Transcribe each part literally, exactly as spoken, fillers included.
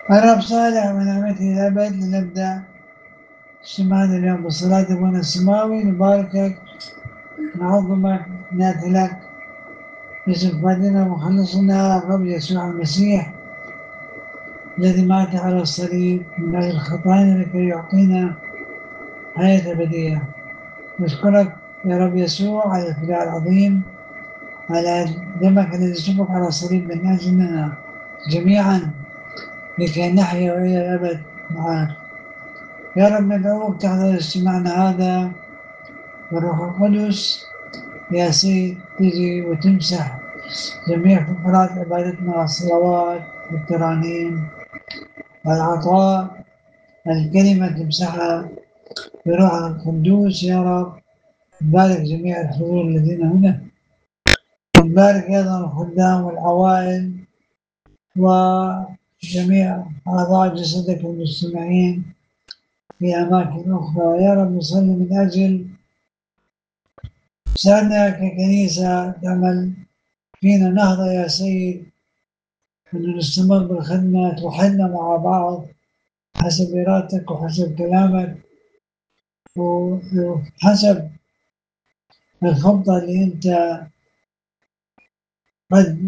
الرب صالح ونعمته الأبد. لنبدأ اجتماعنا اليوم بالصلاة أبونا السماوي. نباركك، نعظمك، نأتي لك باسم فادنا ومخلصنا الرب يسوع المسيح الذي مات على الصليب من أجل خطايانا لكي يعطينا حياة أبدية. نشكرك يا رب يسوع على الفداء العظيم، على دمك الذي سفك على الصليب من أجلنا جميعا لكي نحيا إلى الأبد معك. يا رب ندعوك تحضر اجتماعنا هذا، والروح القدس يا سيد تجي وتمسح جميع فقرات عبادتنا، الصلوات والترانيم والعطاء، الكلمة تمسحها بروح القدوس يا رب. نبارك جميع الحضور الذين هنا، ونبارك أيضا الخدام والعوائل وجميع أعضاء جسدك المستمعين في أماكن أخرى. يا رب نصلي من أجل ساعدنا ككنيسة تعمل فينا نهضة يا سيد، أن نستمر بالخدمة، توحدنا مع بعض حسب إرادتك وحسب كلامك وحسب الخطة اللي أنت قد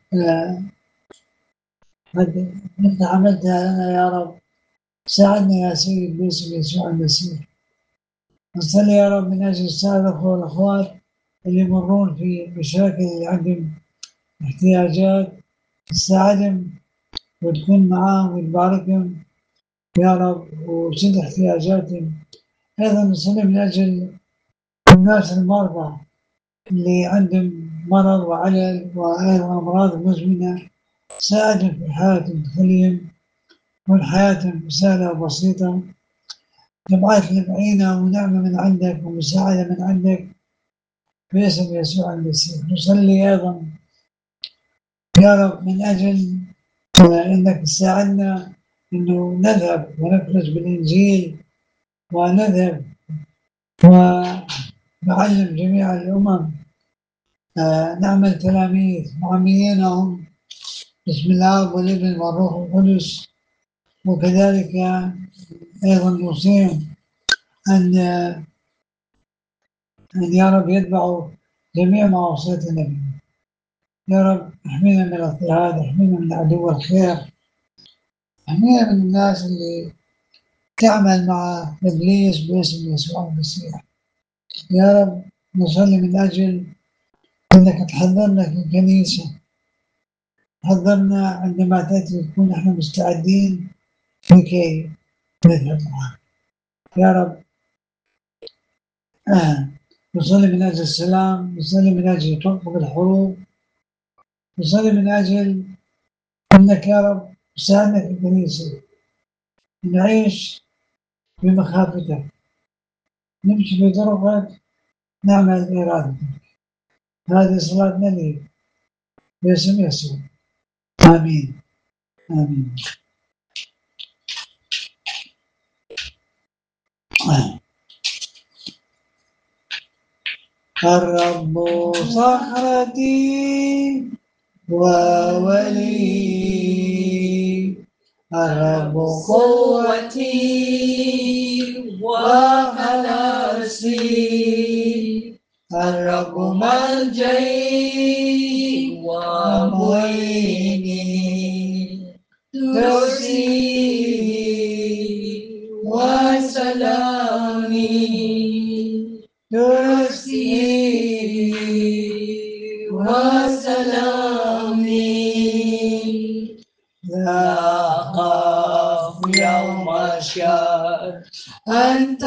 قد أنت عملتها لنا يا رب. ساعدنا يا سيد باسم يسوع المسيح. نصلي يا رب من أجل السادة والأخوات اللي يمرون في مشاكل، اللي عندهم احتياجات، تساعدهم وتكون معاهم وتباركهم يا رب وسد احتياجاتهم. أيضا نصلي من أجل الناس المرضى اللي عندهم مرض وعلل وأيضا أمراض مزمنة، ساعدهم في حياتهم، تخليهم تكون حياتهم سهلة وبسيطة. تبعث لهم عينة ونعمة من عندك ومساعدة من عندك باسم يسوع المسيح. نصلي أيضا يا رب من أجل إنك تساعدنا إنه نذهب ونكرز بالإنجيل، ونذهب ونعلم جميع الأمم، آه نعمل تلاميذ معميينهم بسم الله والابن والروح القدس. وكذلك أيضا نوصيهم أن أن يا رب يتبعوا جميع ما وصيت النبي. يا رب احمينا من الاضطهاد، احمينا من عدو الخير، احمينا من الناس اللي تعمل مع إبليس باسم يسوع المسيح. يا رب نصلي من أجل أنك تحضرنا في الكنيسة، حضرنا عندما تأتي نكون احنا مستعدين لكي نذهب معك يا رب. آه. نصلي من أجل السلام، نصلي من أجل توقف الحروب، نصلي من أجل أنك يا رب تساعدنا في الكنيسة نعيش بمخافتك، نمشي في طرقك، نعمل إرادتك. هذه صلاتنا لي باسم يسوع، آمين آمين. آه. الرب صخرتي وولي، الرب قوتي وخلاصي، الرب ملجئي ومعيني، ترسي وسلامي، ترسي وسلامي. لا أخاف يوم الشر، أنت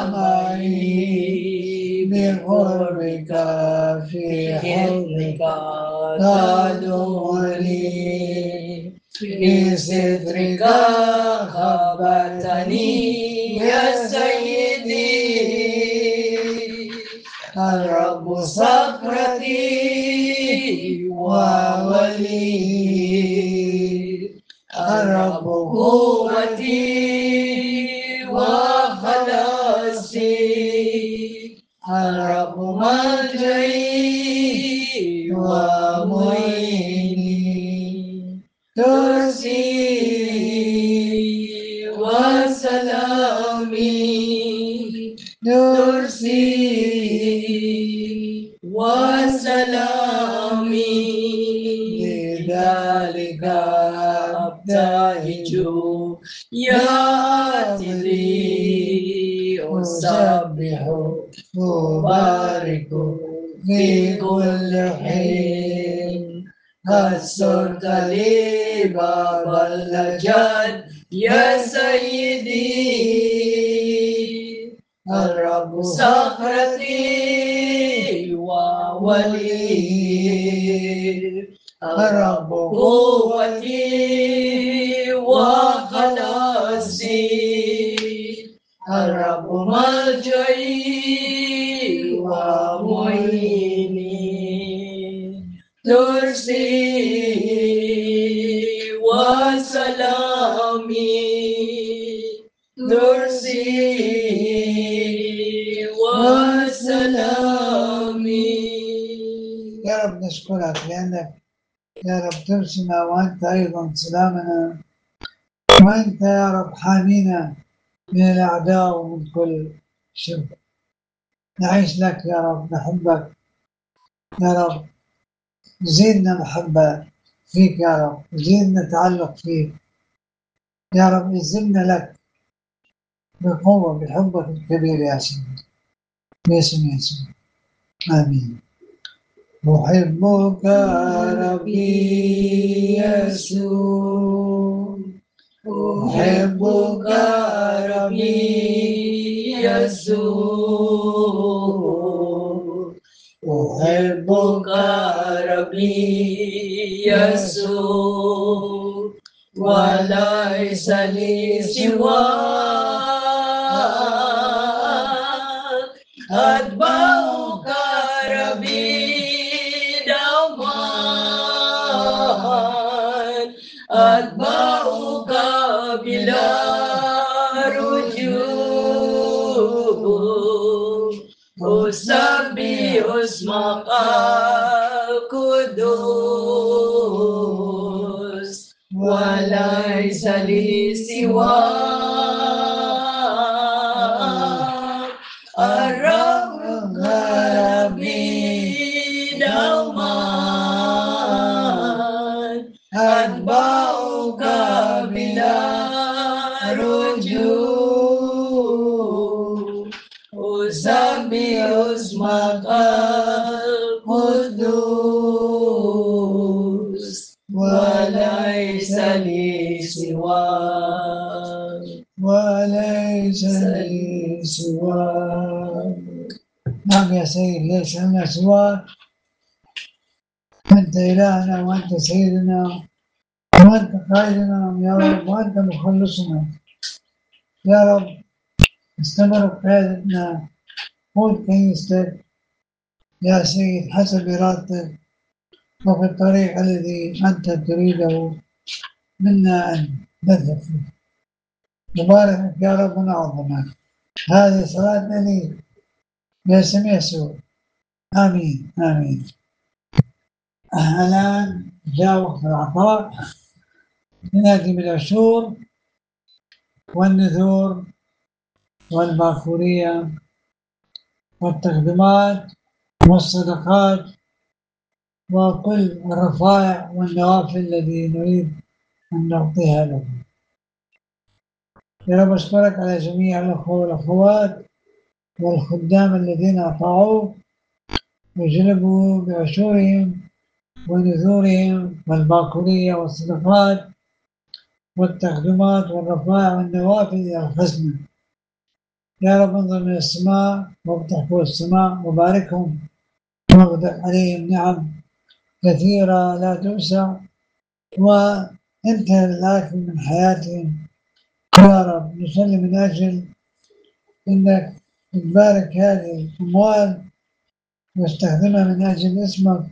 معي بقربك في حضنك تدعوني، في سترك خبأتني يا سيدي. الرب صخرتي وولي، الرب قوتي وخلاصي، الرب ملجئي ومعيني، ترسي أبتهج يا لي أسبح أبارك في كل حين قد صرت لي باب اللجان يا سيدي الرب صخرتي وولي الرب قوتي وخلاصي الرب ملجئي ومعيني ترسي وسلامي ترسي وسلامي. يا رب نشكرك لأنك يا رب ترسنا، وأنت أيضا سلامنا، وأنت يا رب حامينا من الأعداء ومن كل شر. نعيش لك يا رب، نحبك يا رب، زيدنا محبة فيك يا رب، زيدنا تعلق فيك يا رب، يزلنا لك بقوة بحبك الكبير يا سيدي باسم يسوع، آمين. أحبك ربي يسوع، أحبك ربي يسوع، أحبك ربي يسوع وليس لي سواك أتبعك ربي دوما أتبعك بلا رجوع أسبح اسمك القدوس وليس لي سواك الرب ربي دوما أتبعك بلا رجوع أسبح اسمك القدوس وليس لي سواك وليس لي سواك. نعم يا سيد، ليس لنا سواك، أنت إلهنا وأنت سيدنا وأنت قائدنا يا رب، وأنت مخلصنا يا رب. استمر قيادتنا، قود كنيستك يا سيد حسب إرادتك وفي الطريق الذي أنت تريده منا أن نذهب فيه. نباركك يا رب ونعظمك. هذه صلاتنا لي باسم يسوع، آمين آمين. الآن جاء وقت العطاء، نأتي بالعشور والنذور والباكورية والتقديمات والصدقات وكل الرفائع والنوافل الذي نريد أن نعطيها لكم. يا رب أشكرك على جميع الأخوة والأخوات والخدام الذين أطاعوك وجلبوا بعشورهم ونذورهم والباكورية والصدقات والتقديمات والرفائع والنوافل إلى الخزنة. يا رب انظر من السماء وافتح فوق السماء وباركهم واغدق عليهم نعم كثيرة لا تؤسع، وانتهى الآكل من حياتهم يا رب. نصلي من أجل إنك تبارك هذه الأموال واستخدمها من أجل اسمك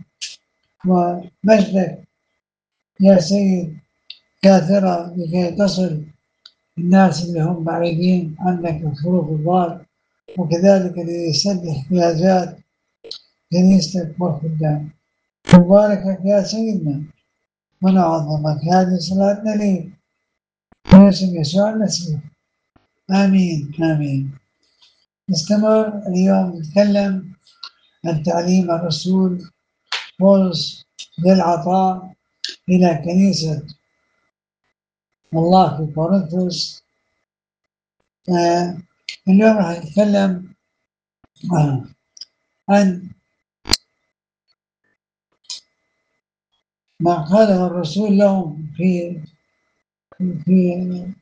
ومجدك يا سيد كاثرة لكي تصل الناس اللي هم بعيدين عنك الخروف الضال، وكذلك ليسد احتياجات كنيستك والخدام. مباركك يا سيدنا ونعظمك. هذه صلاتنا لي باسم يسوع المسيح، آمين آمين. نستمر اليوم نتكلم عن تعليم الرسول بولس للعطاء إلى كنيسة الله في كورنثوس. آه اليوم راح نتكلم آه عن ما قاله الرسول لهم في في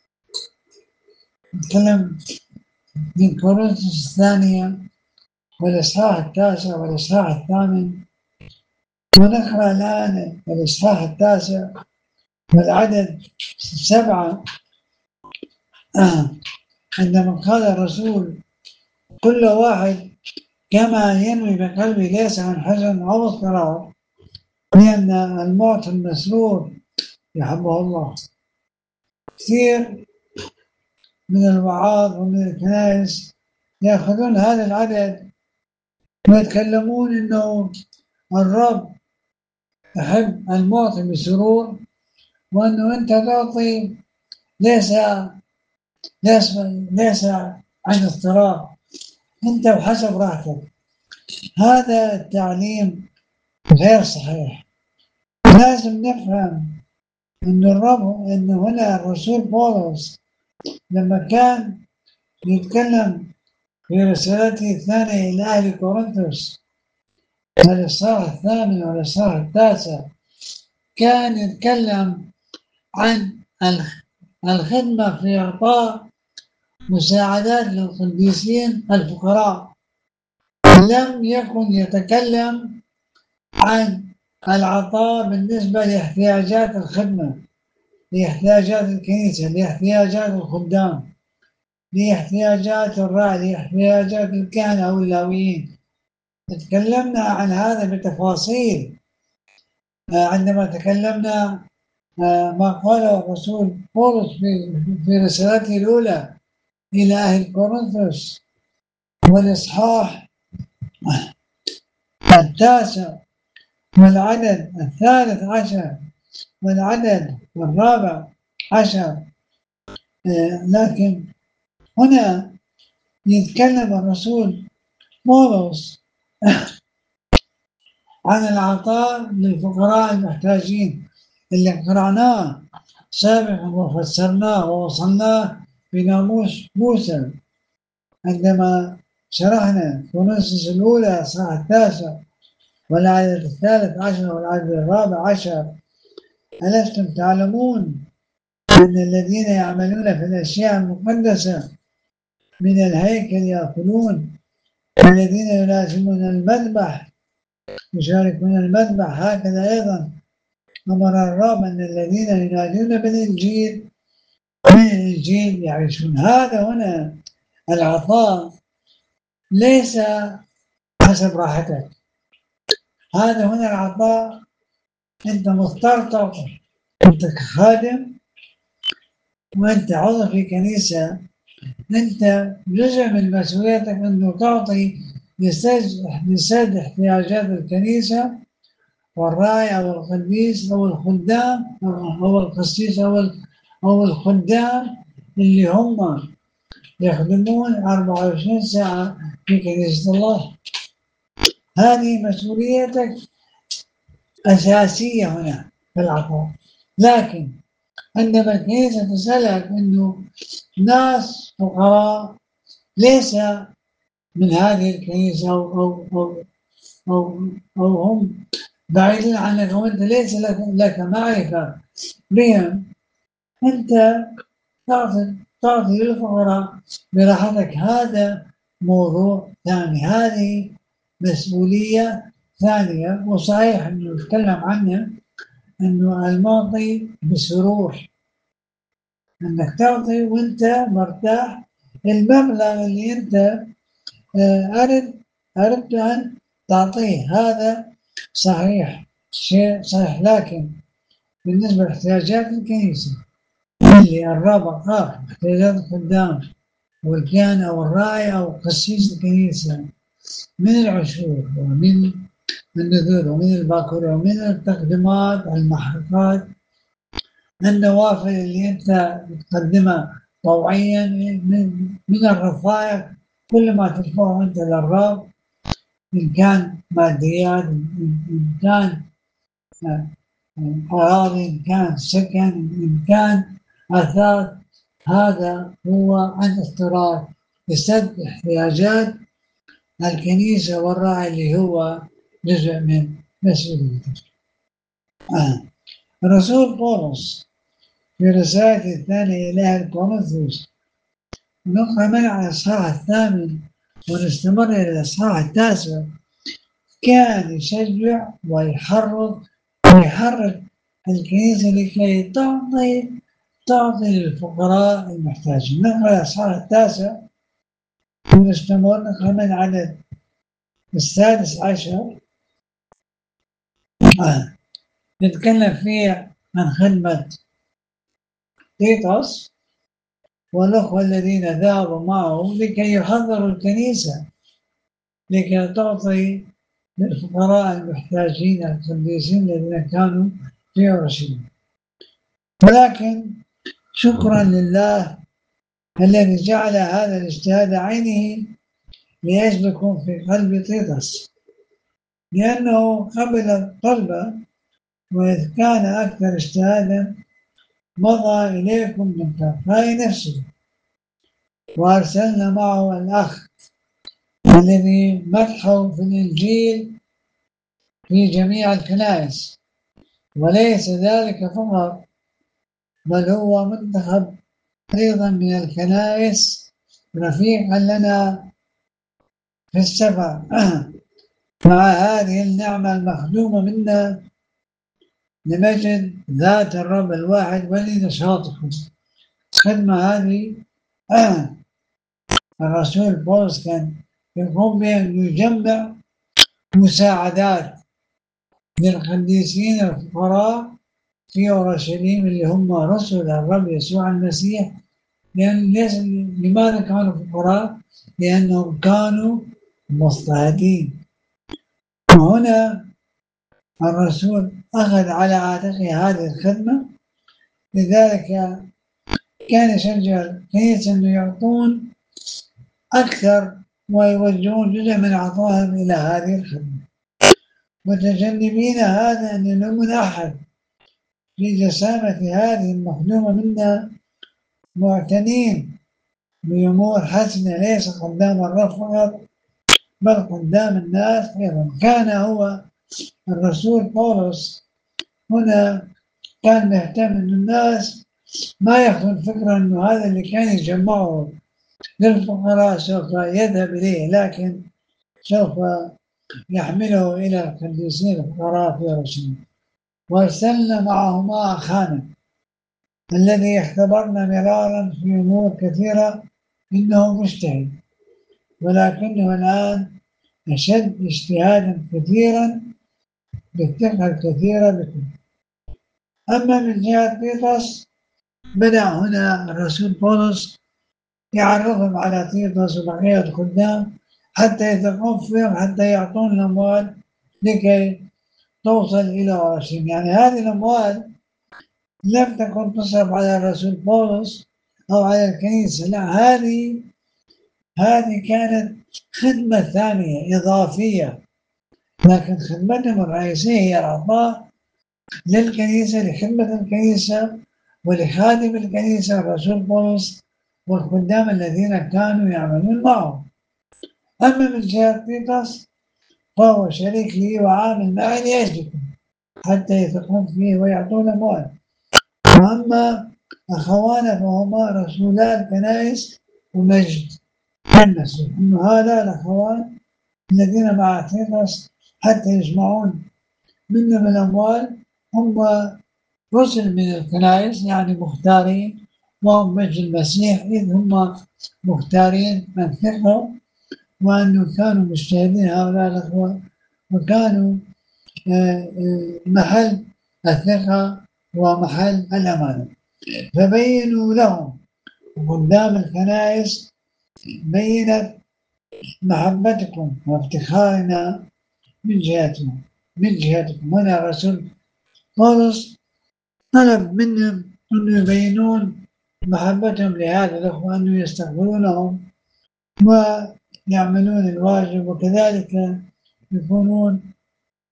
نتكلم من كورنثوس الثانية والإصحاح التاسع والإصحاح الثامن، ونقرأ الآن الإصحاح التاسع والعدد سبعة. آه. عندما قال الرسول: كل واحد كما ينوي بقلبه ليس عن حزن أو اضطراب، لأن المعطي المسرور يحبه الله. كثير من الوعاظ ومن الكنائس يأخذون هذا العدد ويتكلمون إنه الرب يحب المعطي بسرور، وأنه أنت تعطي ليس ليس ليس عن اضطراب، أنت بحسب راحتك. هذا التعليم غير صحيح. لازم نفهم أن الرب أن هنا الرسول بولس لما كان يتكلم في رسالته الثانية إلى أهل كورنثوس الإصحاح الثامن والإصحاح التاسع، كان يتكلم عن الخدمة في إعطاء مساعدات للقديسين الفقراء. لم يكن يتكلم عن العطاء بالنسبة لاحتياجات الخدمة، لاحتياجات الكنيسة، لاحتياجات الخدام، لاحتياجات الراعي، لاحتياجات الكهنة أو اللاويين. تكلمنا عن هذا بتفاصيل عندما تكلمنا ما قاله الرسول بولس في رسالته الأولى إلى أهل كورنثوس والإصحاح التاسع والعدد الثالث عشر والعدد الرابع عشر. لكن هنا يتكلم الرسول بولس عن العطاء للفقراء المحتاجين اللي قرأناه سابقا وفسرناه ووصلناه في ناموس موسى عندما شرحنا كورنثوس الأولى الإصحاح التاسع والعدد الثالث عشر والعدد الرابع عشر. ألستم تعلمون أن الذين يعملون في الأشياء المقدسة من الهيكل يأكلون، والذين يلازمون المذبح يشاركون المذبح؟ هكذا أيضا أمر الرب أن الذين ينادون بالإنجيل من الإنجيل يعيشون. هذا هنا العطاء ليس حسب راحتك. هذا هنا العطاء أنت مضطر تعطي، أنت خادم وأنت عضو في كنيسة، أنت جزء من مسؤوليتك أنه تعطي لسد احتياجات الكنيسة والراعي أو القديس أو الخدام أو القسيس أو أو الخدام اللي هم يخدمون أربعة وعشرين ساعة في كنيسة الله. هذه مسؤوليتك أساسية هنا في العطاء. لكن عندما الكنيسة تسألك أنه ناس فقراء ليس من هذه الكنيسة أو, أو, أو, أو, أو هم بعيدين عنك وأنت ليس لك, لك معرفة بهم، أنت تعطي تعطي للفقراء براحتك. هذا موضوع ثاني، هذه مسؤولية ثانية. وصحيح أنه نتكلم عنها أنه المعطي بسرور، أنك تعطي وأنت مرتاح. المبلغ اللي أنت أردت أردت أن تعطيه هذا صحيح، شيء صحيح. لكن بالنسبة لاحتياجات الكنيسة اللي الرابع قال احتياجات الخدام والكهنة والراعي أو قسيس الكنيسة من العشور ومن النذور ومن الباكورة ومن التقديمات المحرقات النوافل اللي أنت تقدمها طوعيا من, من الرفائق، كل ما تدفعه أنت للرب، إن كان ماديات، إن كان أراضي، إن كان سكن، إن كان الثالث هذا هو عن اضطرار لسد احتياجات الكنيسة والراعي اللي هو جزء من مسؤوليته. آه. الرسول بولس في رسالته الثانية إلى أهل كورنثوس نقرأ من على الإصحاح الثامن ونستمر إلى الإصحاح التاسع، كان يشجع ويحرك ويحرك الكنيسة لكي تعطي تعطي للفقراء المحتاجين. نقرأ الإصحاح التاسع ونستمر نقرأ من عدد السادس عشر. آه. نتكلم فيه عن خدمة تيتوس والأخوة الذين ذهبوا معه لكي يحضروا الكنيسة لكي تعطي للفقراء المحتاجين القديسين الذين كانوا في أورشليم. ولكن شكرا لله الذي جعل هذا الاجتهاد عينه ليسلكم في قلب تيتوس، لأنه قبل الطلبة وإذ كان أكثر اجتهادا مضى إليكم من تلقاء نفسه، وأرسلنا معه الأخ الذي مدحه في الإنجيل في جميع الكنائس، وليس ذلك فقط بل هو منتخب أيضا من الكنائس رفيقا لنا في السفر مع هذه النعمة المخدومة منا لمجد ذات الرب الواحد ولنشاطكم. خدمة هذه الرسول بولس كان يقوم بأن يجمع مساعدات للقديسين الفقراء في أورشليم اللي هم رسل الرب يسوع المسيح. لأن لماذا كانوا فقراء؟ لأنهم كانوا مضطهدين. وهنا الرسول أخذ على عاتقه هذه الخدمة، لذلك كان يشجع الكنيسة أن يعطون أكثر ويوجهون جزء من عطائهم إلى هذه الخدمة، متجنبين هذا أن يلومون أحد في جسامة هذه المخدومة منا، معتنين بأمور حسنة ليس قدام الرب فقط بل قدام الناس أيضا. كان هو الرسول بولس هنا كان مهتم أن الناس ما يأخذ الفكرة أنه هذا اللي كان يجمعه للفقراء سوف يذهب إليه، لكن سوف يحمله إلى القديسين الفقراء في أورشليم. وارسلنا معهما أخانا الذي اختبرنا مرارا في أمور كثيرة إنه مجتهد، ولكنه الآن أشد اجتهادا كثيرا بالثقة الكثيرة بكم. أما من جهة تيتوس بدأ هنا الرسول بولس يعرفهم على تيتوس وبقية الخدام حتى يثقون فيهم، حتى يعطون الأموال لكي توصل إلى أورشليم. يعني هذه الأموال لم تكن تصرف على الرسول بولس أو على الكنيسة، لا، هذه هذه كانت خدمة ثانية إضافية، لكن خدمتهم الرئيسية هي العطاء للكنيسة لخدمة الكنيسة ولخادم الكنيسة الرسول بولس والخدام الذين كانوا يعملون معه. أما من جهة تيتوس فهو شريك لي وعامل معي لأجلكم حتى يثقون فيه ويعطون أموال. وأما أخوانا فهما رسولا الكنائس ومجد المسيح. إنه هذا الأخوان الذين مع تيتوس حتى يجمعون منهم الأموال هم رسل من الكنائس، يعني مختارين، وهم مجد المسيح إذ هم مختارين من ثقوا وأنه كانوا مجتهدين هؤلاء الأخوة وكانوا محل الثقة ومحل الأمانة. فبينوا لهم قدام الكنائس بينت محبتكم وافتخارنا من جهتهم من جهتكم. هنا الرسول بولس طلب منهم أن يبينون محبتهم لهذا الأخوة، أن يستقبلونهم ويعملون الواجب، وكذلك يكونون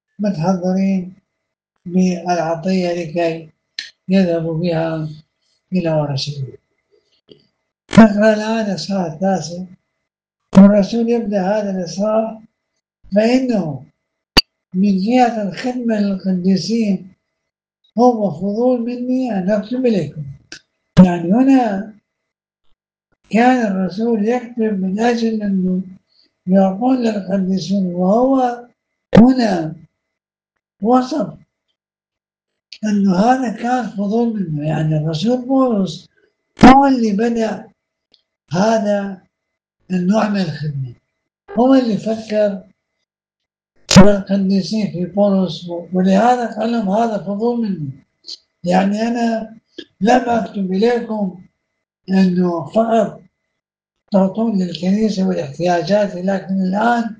متحضرين بالعطية لكي يذهبوا بها إلى ورثته. نقرأ الآن الإصحاح التاسع. والرسول يبدأ هذا الإصحاح فإنه من جهة الخدمة للقديسين هو فضول مني أن أكتب إليكم. يعني هنا كان الرسول يكتب من أجل أنه يقول للقديسين، وهو هنا وصف أنه هذا كان فضول منه. يعني الرسول بولس هو اللي بدأ هذا النوع من الخدمة، هو اللي فكر بالقديسين في بولس، ولهذا قال لهم هذا فضول مني. يعني أنا لم أكتب إليكم أنه فقط تعطون للكنيسة والاحتياجات، لكن الآن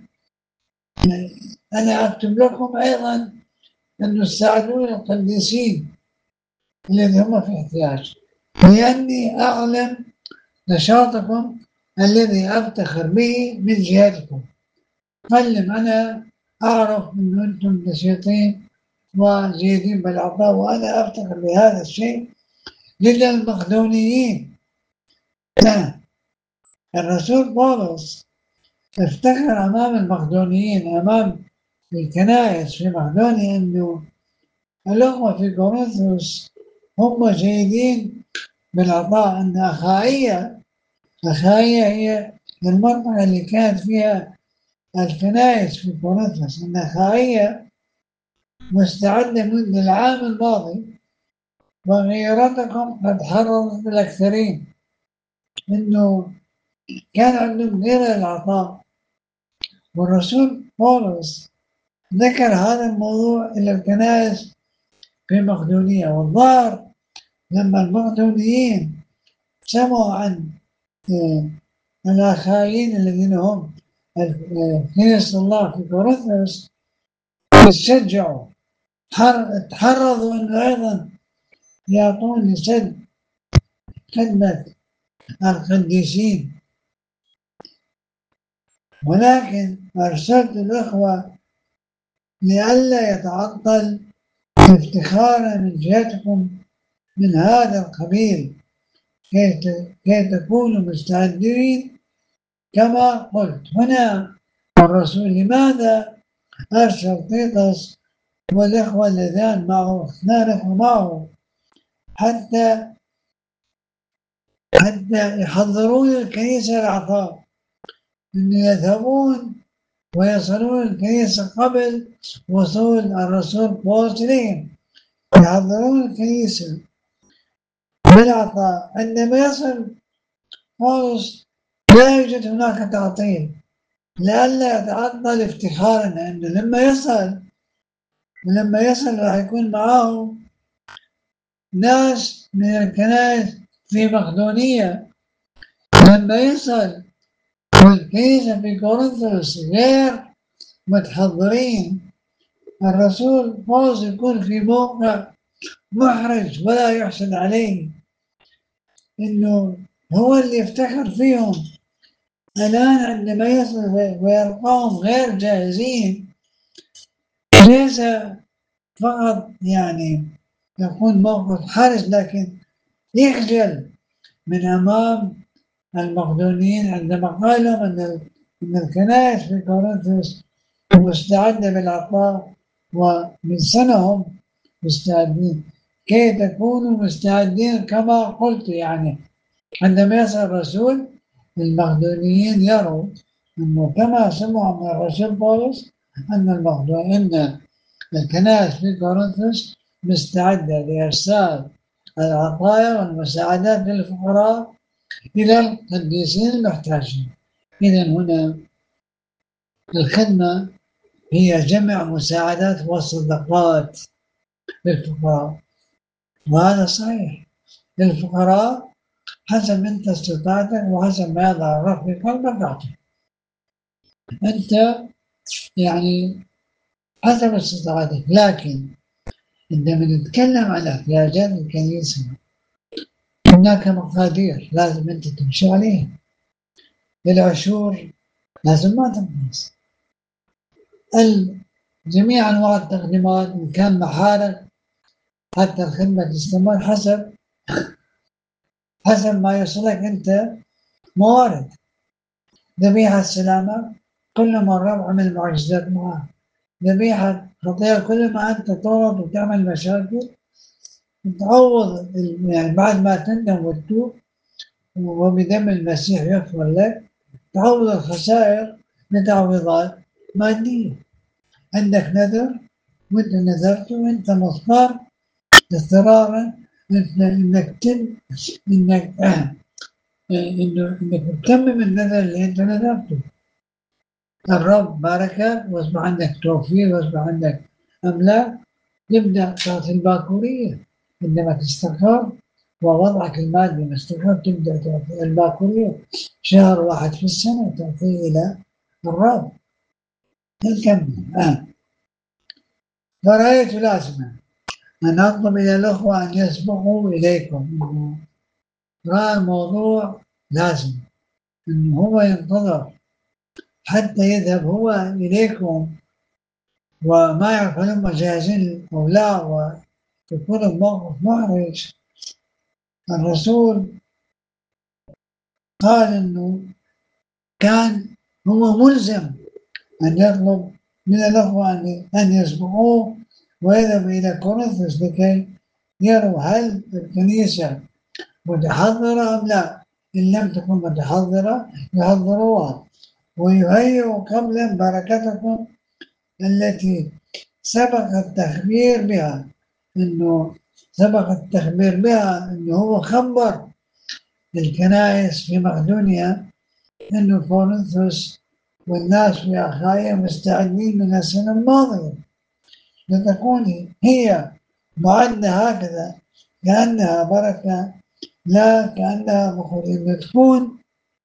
أنا أكتب لكم أيضا أن تساعدون القديسين الذين هم في احتياج، لأني أعلم نشاطكم الذي أفتخر به من جهتكم. قلم أنا أعرف أن أنتم نشيطين وجيدين بالعطاء، وأنا أفتخر بهذا الشيء للمقدونيين. الرسول بولس افتخر أمام المقدونيين، أمام الكنائس في مقدونيا، أنه الأخوة في كورنثوس هم جيدين بالعطاء. أن أخائية أخائية هي المنطقة اللي كانت فيها الكنائس في كورنثوس، أن أخائية مستعدة منذ العام الماضي، وغيرتكم قد حرضت الأكثرين، إنه كان عندهم غير العطاء. والرسول بولس ذكر هذا الموضوع إلى الكنائس في مقدونية. والظاهر لما المقدونيين سمعوا عن الآخرين الذين هم كنيسة الله في كورنثوس تشجعوا، تحرضوا أنه أيضا يعطون لسد خدمة القديسين. ولكن أرسلت الأخوة لئلا يتعطل افتخارا من جهتكم من هذا القبيل، كي تكونوا مستعدين كما قلت. هنا الرسول لماذا أرسل تيتوس والإخوة اللذان معه اثنان معه حتى حتى يحضرون الكنيسة العطاء، أن يذهبون ويصلون الكنيسة قبل وصول الرسول بولس إليهم، يحضرون الكنيسة بالعطاء. عندما يصل بولس لا يوجد هناك تعطيل، لئلا يتعطل افتخارا، لأنه لما يصل ولما يصل راح يكون معه ناس من الكنائس في مقدونية. لما يصل والكنيسة في كورنثوس غير متحضرين، الرسول بولس يكون في موقع محرج ولا يحسد عليه، إنه هو اللي يفتخر فيهم. الآن عندما يصل ويلقاهم غير جاهزين، ليس فقط يعني يكون موقف حرج، لكن يخجل من أمام المقدونيين عندما قال لهم أن أن الكنائس في كورنثوس مستعدة بالعطاء ومن سنهم مستعدين، كي تكونوا مستعدين كما قلت. يعني عندما يصل الرسول المقدونيين يروا أنه كما سمعوا من الرسول بولس أن المقدونيين أن الكنائس في كورنثوس مستعدة لإرسال العطايا والمساعدات للفقراء إلى القديسين المحتاجين. إذن هنا الخدمة هي جمع مساعدات وصدقات للفقراء، وهذا صحيح للفقراء حسب أنت استطاعتك وحسب ما يضع الرب في قلبك أعطي. أنت يعني حسب استطاعتك. لكن عندما نتكلم عن احتياجات الكنيسة هناك مقادير لازم أنت تمشي عليها. للعشور لازم ما تنقص. جميع أنواع التقديمات إن كان محارق حتى الخدمة تستمر حسب حسب ما يوصلك أنت موارد. ذبيحة السلامة كل ما الرب عمل معجزات معاه. ذبيحة خطيئة كل ما أنت تغلط وتعمل مشاكل تعوض، يعني بعد ما تندم وتتوب وبدم المسيح يغفر لك تعوض الخسائر بتعويضات مادية. عندك نذر وانت نذرت وانت مضطر اضطرارا انك تم انك آه انه انك تتمم النذر اللي انت نذرته. الرب باركك واصبح عندك توفير واصبح عندك املاك، تبدا تعطي الباكوريه عندما تستقر ووضعك المادي مستقر تبدا تعطي الباكوريه شهر واحد في السنه تعطيه الى الرب. نكمل آه. فرأيت لازمة أن أطلب إلى الأخوة أن يسبقوا إليكم. رأى الموضوع لازم أنه هو ينتظر حتى يذهب هو إليكم وما يعرف هل هم جاهزين أو لا، ويكون الموقف محرج. الرسول قال أنه كان هو ملزم أن يطلب من الأخوة أن يسبقوه ويذهب إلى كورنثوس لكي يروا هل الكنيسة متحضرة أم لا. إن لم تكن متحضرة يحضروها ويهيئوا قبلا بركتكم التي سبق التخبير بها. إنه سبق التخبير بها إنه هو خبر الكنائس في مقدونيا إنه كورنثوس والناس في أخايا مستعدين من السنة الماضية لتكون هي معدة هكذا كأنها بركة لا كأنها بخور، إن تكون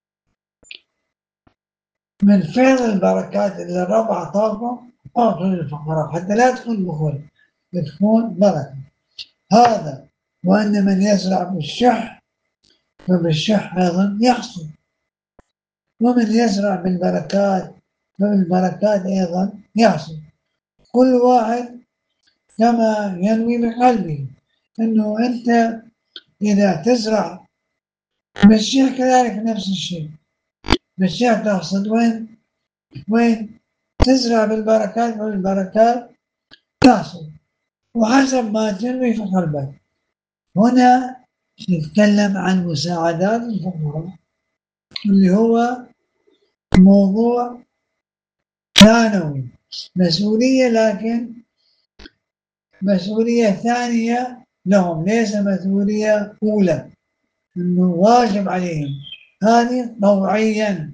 من فعل البركات اللي الرب أعطاكم أعطوا للفقراء حتى لا تكون بخور، تكون بركة. هذا وأن من يزرع بالشح فبالشح أيضا يحصد، ومن يزرع بالبركات فبالبركات أيضا يحصد، كل واحد كما ينوي بقلبه. إنه أنت إذا تزرع بالشح كذلك نفس الشيء، بالشح تحصد. وين وين تزرع بالبركات والبركات تحصد، وحسب ما تنوي في قلبك. هنا نتكلم عن مساعدات الفقراء اللي هو موضوع ثانوي، مسؤولية، لكن مسؤولية ثانية لهم ليس مسؤولية أولى إنه واجب عليهم. هذه طوعيا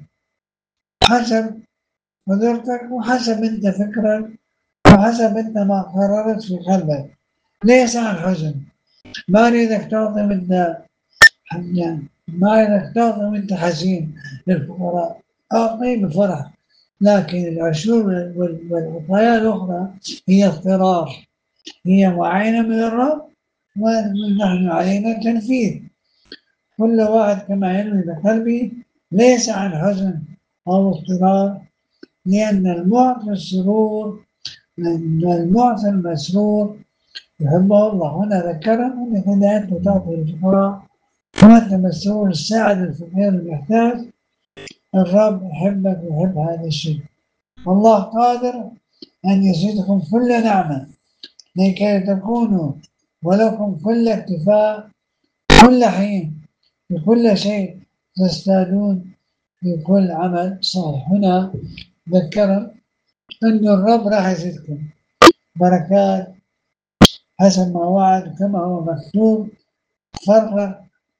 حسب قدرتك وحسب انت فكرك وحسب انت ما قررت في قلبك، ليس عن حزن. ما اريدك تعطي وانت حزان، ما اريدك تعطي وانت حزين للفقراء، اعطي بفرح. لكن العشور والعطايا الاخرى هي اضطرار، هي معينة من الرب ونحن علينا التنفيذ. كل واحد كما ينوي بقلبه ليس عن حزن او اضطرار، لأن المعطي السرور من المعطي المسرور يحبه الله. هنا ذكرنا أنك إذا أنت تعطي الفقراء وأنت مسرور تساعد الفقير المحتاج الرب يحبك ويحب هذا الشيء. الله قادر أن يزيدكم كل نعمة لكي تكونوا ولكم كل اكتفاء كل حين في كل شيء تزدادون في كل عمل صالح. هنا ذكرنا أن الرب راح يزيدكم بركات حسب ما وعد كما هو مكتوب. فرق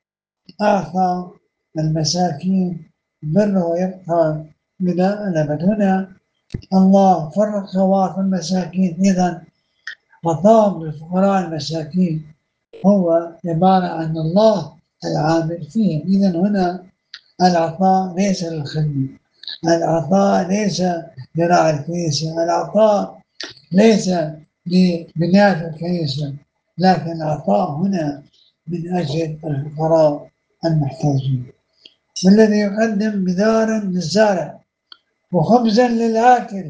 أعطى المساكين بره ويبقى إلى الأبد. هنا الله فرق وأعطى المساكين، إذا عطاهم للفقراء المساكين هو عبارة عن الله العامل فيهم. إذا هنا العطاء ليس للخدمة، العطاء ليس لرعاية الكنيسة، العطاء ليس لبناء الكنيسة، لكن العطاء هنا من أجل الفقراء المحتاجين. والذي يقدم بذارا للزارع وخبزا للآكل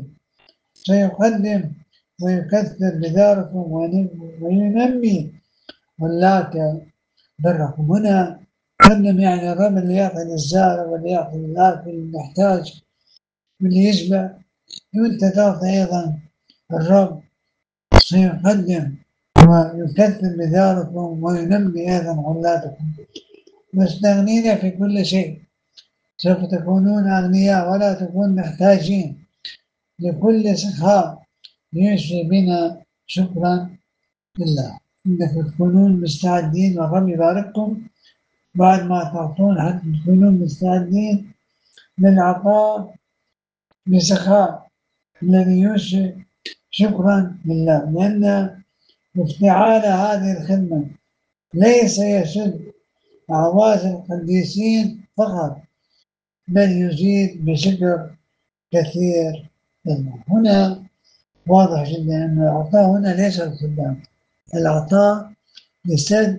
سيقدم ويكثر بذاركم وينمي ولاك بركم. هنا خدم يعني الرب اللي يعطي للزارع واللي يعطي للآكل المحتاج واللي يشبع، وأنت تعطي أيضا الرب سيقدم ويكثر بذلكم وينمي أيضا غلاتكم، مستغنين في كل شيء، سوف تكونون أغنياء ولا تكون محتاجين لكل سخاء يشفي بنا شكرا لله. إنكم تكونون مستعدين والرب يبارككم بعد ما تعطون حتى تكونون مستعدين للعطاء بسخاء الذي يشفي شكرا لله، لأن افتعال هذه الخدمة ليس يشد أعواز القديسين فقط، بل يزيد بشكر كثير لله. هنا واضح جدا أن العطاء هنا ليس الخدام، العطاء لسد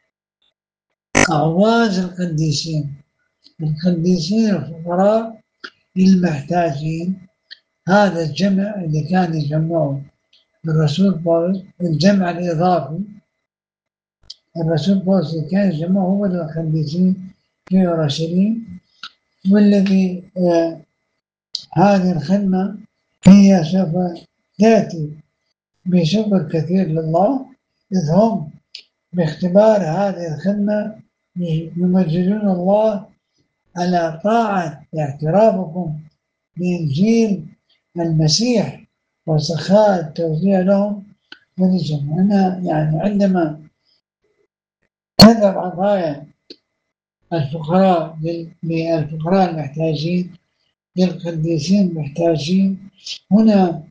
أعواز القديسين، القديسين الفقراء المحتاجين. هذا الجمع اللي كان يجمعه الرسول بولس، الجمع الإضافي الرسول بولس كان يجمعه هو القديسين في أورشليم، والذي آه هذه الخدمة هي سوف تأتي بشكر كثير لله، إذ هم باختبار هذه الخدمة يمجدون الله على طاعة اعترافكم بإنجيل المسيح وسخاء التوزيع لهم وللجميع. أنا يعني عندما تذهب عطايا الفقراء للفقراء المحتاجين للقديسين المحتاجين، هنا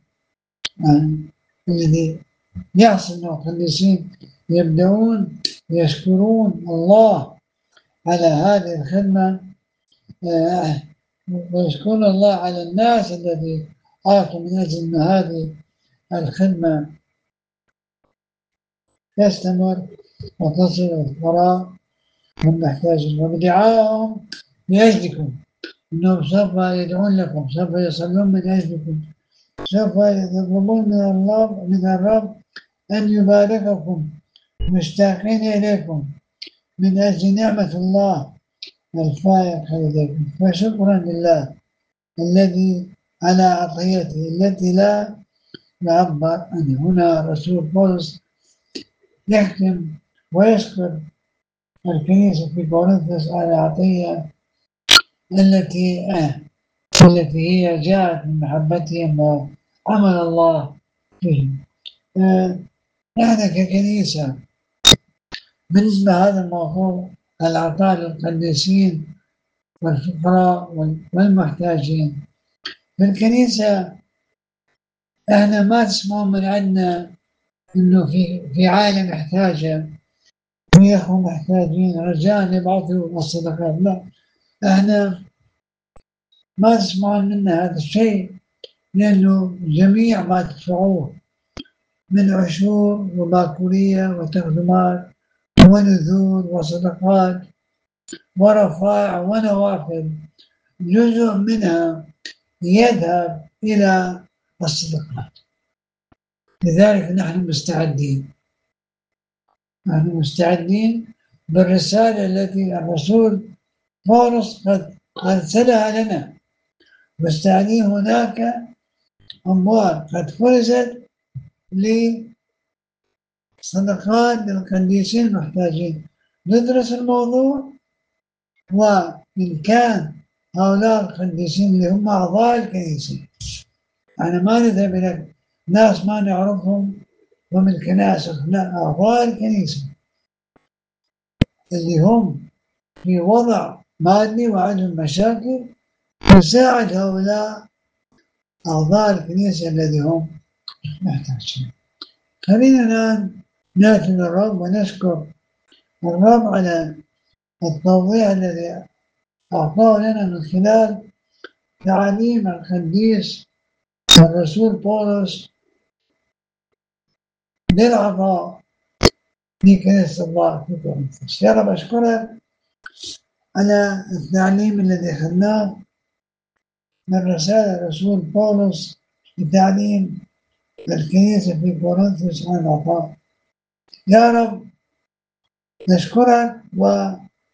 الذي يحصل أن القديسين يبدأون يشكرون الله على هذه الخدمة، ويشكرون الله على الناس الذي أعطوا من أجل أن هذه الخدمة تستمر وتصل الفقراء والمحتاجين، وبدعائهم لأجلكم أنهم سوف يدعون لكم، سوف يصلون من أجلكم، سوف يطلبون من الله من الرب أن يبارككم، مشتاقين إليكم من أجل نعمة الله الفائقة إليكم. فشكرا لله الذي على عطيته التي لا يعبر عنه. هنا رسول بولس يختم ويشكر الكنيسة في كورنثوس على عطية التي آه التي هي جاءت من محبتهم وعمل الله فيهم. آه نحن ككنيسة بالنسبة لهذا الموضوع العطاء للقديسين والفقراء والمحتاجين في الكنيسة، احنا ما تسمعون من عندنا انه في في عائلة محتاجة، في اخوة محتاجين رجاء يبعثوا الصدقات، لا، احنا ما تسمعون منا هذا الشيء، لأنه جميع ما تدفعوه من عشور وباكورية وتقدمات ونذور وصدقات ورفائع ونوافل جزء منها يذهب إلى الصدقات. لذلك نحن مستعدين نحن مستعدين بالرسالة التي الرسول بولس قد أرسلها لنا، مستعدين. هناك أموال قد فرزت لصدقات للقديسين المحتاجين. ندرس الموضوع، وإن كان هؤلاء القديسين اللي هم أعضاء الكنيسة، أنا ما نذهب إلى ناس ما نعرفهم ومن كنائس، لا، أعضاء الكنيسة اللي هم في وضع مادي وعندهم مشاكل، تساعد هؤلاء أعضاء الكنيسة الذي هم محتاجين. خلينا الآن نأتي للرب ونشكر الرب على التوضيح الذي أعطاه لنا من خلال تعاليم القديس الرسول بولس للعطاء في كنيسة الله في كورنثوس. يا رب أشكرك على التعليم الذي أخذناه من رسالة الرسول بولس لتعليم الكنيسة في كورنثوس عن العطاء. يا رب نشكرك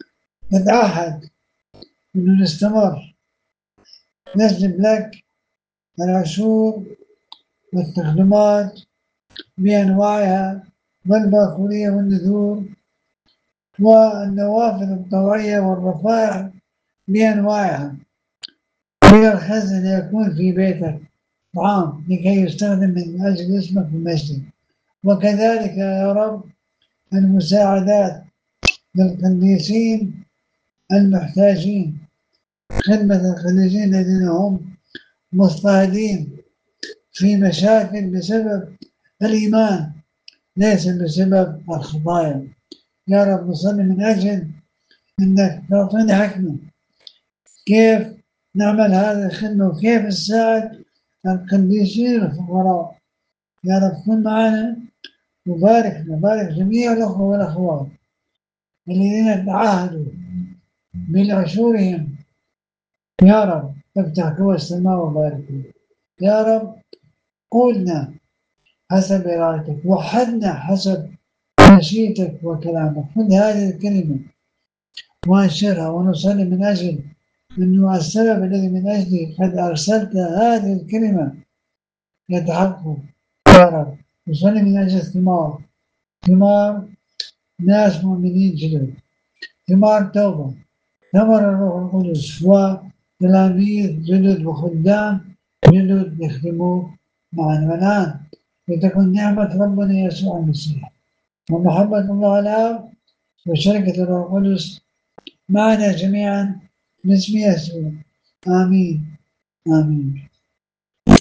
نتعهد أنه نستمر نجلب لك العشور والتخدمات بأنواعها والباخورية والنذور والنوافل الطوعية والرفائع بأنواعها من الخزن يكون في بيتك طعام لكي يستخدم من أجل اسمك في المسجد. وكذلك يا رب المساعدات للقديسين المحتاجين، خدمة القديسين الذين هم مضطهدين في مشاكل بسبب الإيمان ليس بسبب الخطايا. يا رب نصلي من أجل أنك تعطينا حكمة كيف نعمل هذه الخدمة وكيف نساعد القديسين الفقراء. يا رب كن معنا وبارك بارك جميع الأخوة والأخوات الذين تعاهدوا بالعشورهم. يا رب افتح قوى السماء وبارك. يا رب قولنا حسب إرادتك، وحدنا حسب مشيئتك وكلامك. خذ هذه الكلمة وانشرها ونصلي من أجل أنه السبب الذي من أجله قد أرسلت هذه الكلمة يتحقق. يا رب نصلي من أجل ثمار ثمار ناس مؤمنين جدد، ثمار توبة، ثمر الروح القدس وتلاميذ جدد وخدام جدد يخدموا معنا. والآن لتكن نعمة ربنا يسوع المسيح ومحبة الله الآب وشركة الروح القدس معنا جميعا باسم يسوع. آمين آمين.